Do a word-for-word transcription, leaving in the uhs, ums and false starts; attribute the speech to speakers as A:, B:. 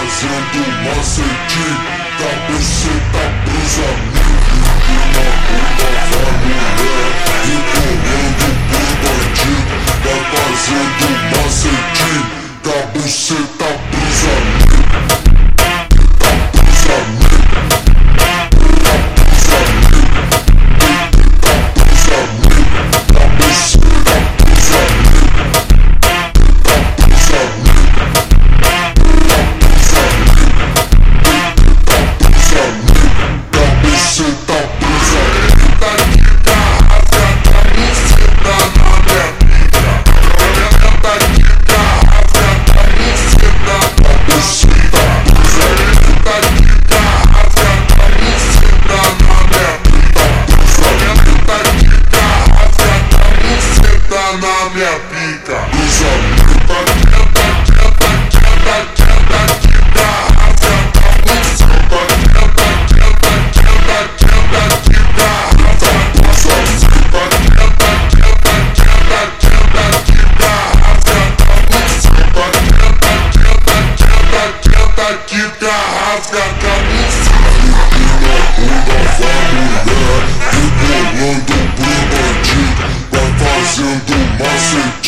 A: fazendo macete, cabeçeta pros amigos. Empina bunda, vai mulher, rebolando por bandido. Vai fazendo macete, cabeçeta pros amigos. Tá pros amigos. Tá pros amigos. Tá pros amigos. Cabeçeta pros amigos. Tá pros amigos. Na minha pica, os amigos tá quieta, quieta, quieta, quieta, de garrafa, tá buceta, quieta, quieta, quieta, quieta, de garrafa, os amigos tá quieta, quieta, quieta, quieta, de garrafa, tá buceta, quieta, quieta, quieta, quieta, de garrafa, tá buceta. Empina bunda, vai mulher, rebolando pro bandido. Vai fazendo macete.